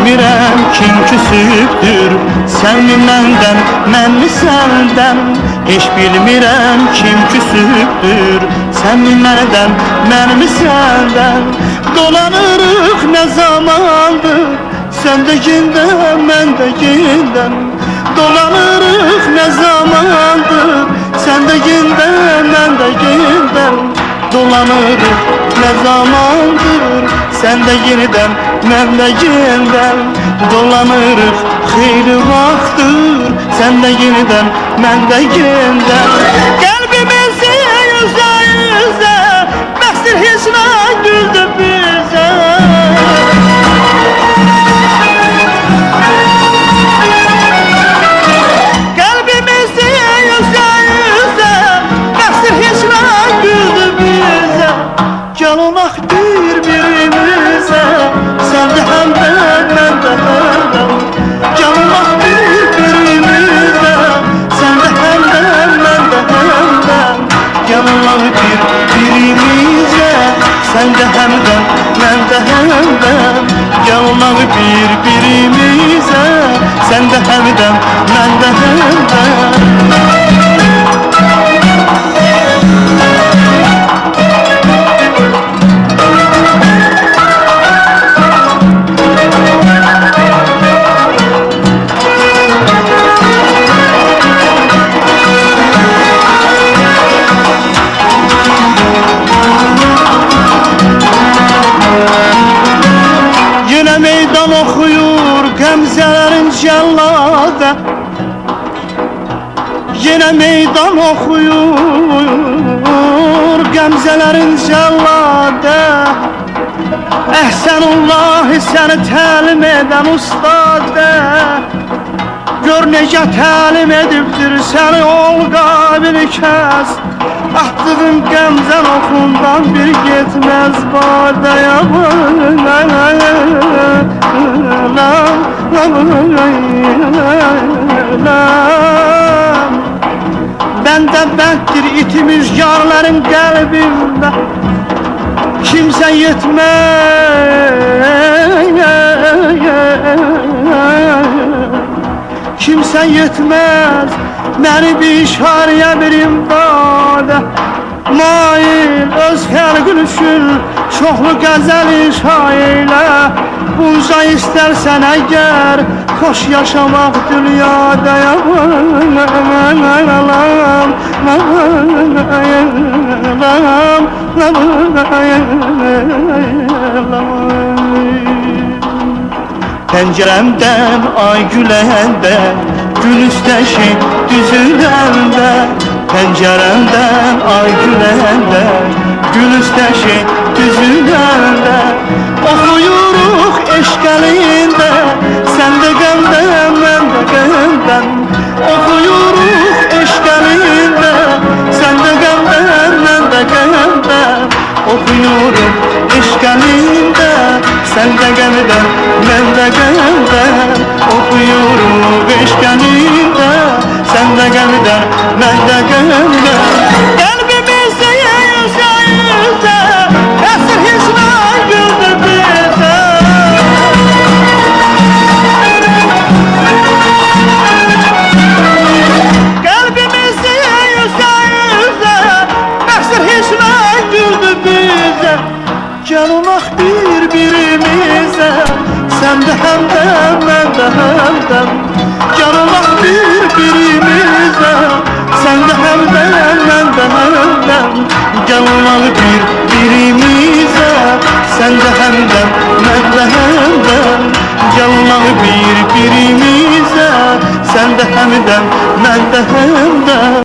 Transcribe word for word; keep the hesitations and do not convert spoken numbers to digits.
bilmirəm kim küsübdür, sən mi məndən, mən mi səndən? Heç bilmirəm kim küsübdür, sən mi məndən, mən mi səndən? Dolanırıq nə zamandır, sən də gindən, mən də gindən. Dolanırıq nə zamandır, sən də gindən, mən də gindən. Dolanırıq nə zamandır, sən də yenidən, mən də yenidən. Dolanırıq xeyli vaxtdır, sən də yenidən, mən də yenidən. Qəlbimizi üzə üzə, bəxtir hisnə güldü bizə. Qəlbimizi üzə üzə, bəxtir hisnə güldü bizə. Gəl olaq bir-birimizə, sən də həmdən, mən də həmdən. Gəl olaq bir-birimizə, sən də həmdən, mən də həmdən. Gəl olaq bir-birimizə, sən də həmdən, mən də həmdən. Gəl olaq bir-birimizə, sən də həmdən, mən də həmdən. Yine meydan okuyur gamzelerin celladı, yine meydan okuyur gamzelerin celladı. Ehsenullahi seni təlim eden ustadı, gör necə təlim edibdir seni ol qabili kəs. Attığın qəmzən oxundan bir getməz badaya. Bəndə bənddir itmiş yarların qəlbində, kimsə yetməz, kimsə yetməz məni bir işarəyə bir imdada. Mail öz xəlqin üçün çoxlu qəzəli şailə. Bunca istərsən əgər xoş yaşamaq dünyada. Pəncərəmdən ay güləndə, gül üstəşi düzüləndə. Pəncərəmdən ay güləndə, gül üstəşi düzüləndə. Oxuyuruq eşq əlində, sən də qəmdən, mən də qəmdən. Oxuyuruq eşq əlində, sən də qəmdən, mən də qəmdən. Oxuyuruq eşq əlində, sən də qəmdən, mən də qəmdən. Oxuyuruq eşq əlində, sən də qəmdən, mən də qəmdən. Qəlbimizdə yüzə yüzə, əsr hisnə güldü bizə. Qəlbimizdə yüzə yüzə, əsr hisnə güldü bizə. Gəl olaq bir-birimizə, sən də həmdən, mən də həmdən. Gəl olaq bir-birimizə, sən də həmdən, mən də həmdən. Gəl olaq bir-birimizə, sən də həmdən, mən də həmdən. Gəl olaq bir-birimizə, sən də həmdən, mən də həmdən.